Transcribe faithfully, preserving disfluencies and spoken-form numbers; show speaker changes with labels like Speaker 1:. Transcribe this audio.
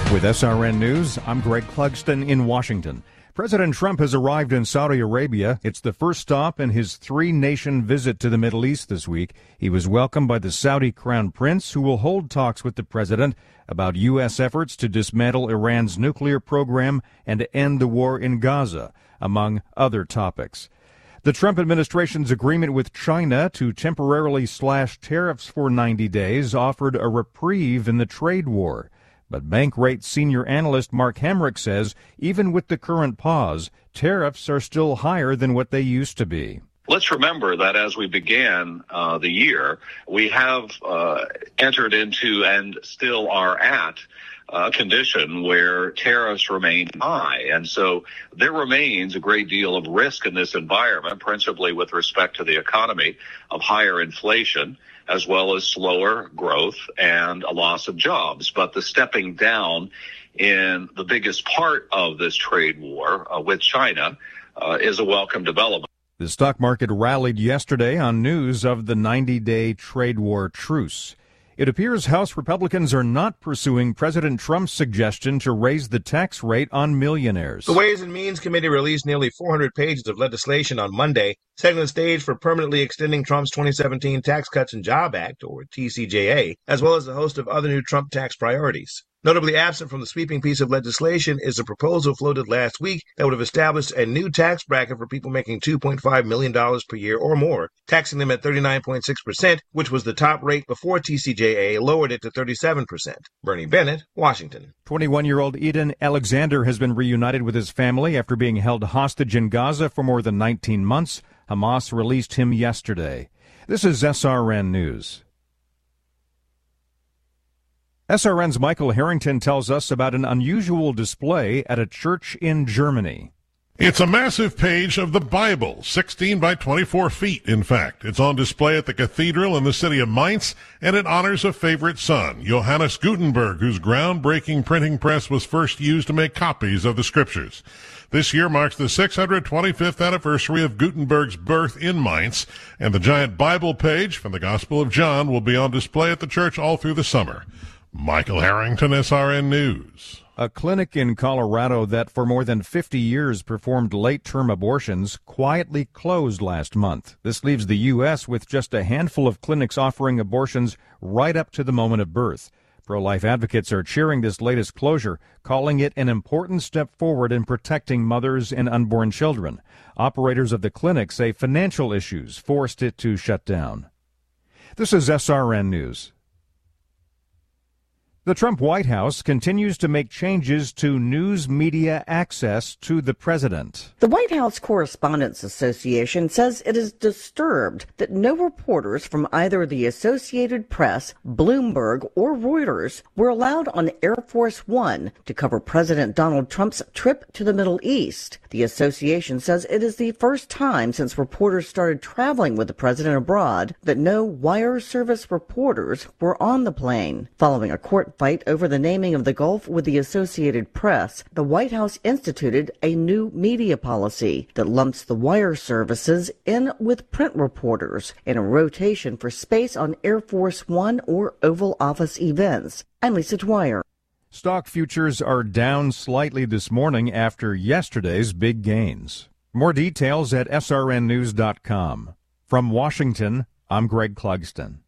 Speaker 1: With S R N News, I'm Greg Clugston in Washington. President Trump has arrived in Saudi Arabia. It's the first stop in his three-nation visit to the Middle East this week. He was welcomed by the Saudi Crown Prince, who will hold talks with the president about U S efforts to dismantle Iran's nuclear program and to end the war in Gaza, among other topics. The Trump administration's agreement with China to temporarily slash tariffs for ninety days offered a reprieve in the trade war. But Bankrate senior analyst Mark Hamrick says even with the current pause, tariffs are still higher than what they used to be.
Speaker 2: Let's remember that as we began uh, the year, we have uh, entered into and still are at a condition where tariffs remain high. And so there remains a great deal of risk in this environment, principally with respect to the economy, of higher inflation, as well as slower growth and a loss of jobs. But the stepping down in the biggest part of this trade war uh, with China uh, is a welcome development.
Speaker 1: The stock market rallied yesterday on news of the ninety-day trade war truce. It appears House Republicans are not pursuing President Trump's suggestion to raise the tax rate on millionaires.
Speaker 3: The Ways and Means Committee released nearly four hundred pages of legislation on Monday, setting the stage for permanently extending Trump's twenty seventeen Tax Cuts and Jobs Act, or T C J A, as well as a host of other new Trump tax priorities. Notably absent from the sweeping piece of legislation is a proposal floated last week that would have established a new tax bracket for people making two point five million dollars per year or more, taxing them at thirty-nine point six percent, which was the top rate before T C J A lowered it to thirty-seven percent. Bernie Bennett, Washington.
Speaker 1: twenty-one-year-old Eden Alexander has been reunited with his family after being held hostage in Gaza for more than nineteen months. Hamas released him yesterday. This is S R N News. S R N's Michael Harrington tells us about an unusual display at a church in Germany.
Speaker 4: It's a massive page of the Bible, sixteen by twenty-four feet, in fact. It's on display at the cathedral in the city of Mainz, and it honors a favorite son, Johannes Gutenberg, whose groundbreaking printing press was first used to make copies of the scriptures. This year marks the six hundred twenty-fifth anniversary of Gutenberg's birth in Mainz, and the giant Bible page from the Gospel of John will be on display at the church all through the summer. Michael Harrington, S R N News.
Speaker 1: A clinic in Colorado that for more than fifty years performed late-term abortions quietly closed last month. This leaves the U S with just a handful of clinics offering abortions right up to the moment of birth. Pro-life advocates are cheering this latest closure, calling it an important step forward in protecting mothers and unborn children. Operators of the clinic say financial issues forced it to shut down. This is S R N News. The Trump White House continues to make changes to news media access to the president.
Speaker 5: The White House Correspondents Association says it is disturbed that no reporters from either the Associated Press, Bloomberg, or Reuters were allowed on Air Force One to cover President Donald Trump's trip to the Middle East. The association says it is the first time since reporters started traveling with the president abroad that no wire service reporters were on the plane. Following a court fight over the naming of the Gulf with the Associated Press, the White House instituted a new media policy that lumps the wire services in with print reporters in a rotation for space on Air Force One or Oval Office events. I'm Lisa Dwyer.
Speaker 1: Stock futures are down slightly this morning after yesterday's big gains. More details at S R N news dot com. From Washington, I'm Greg Clugston.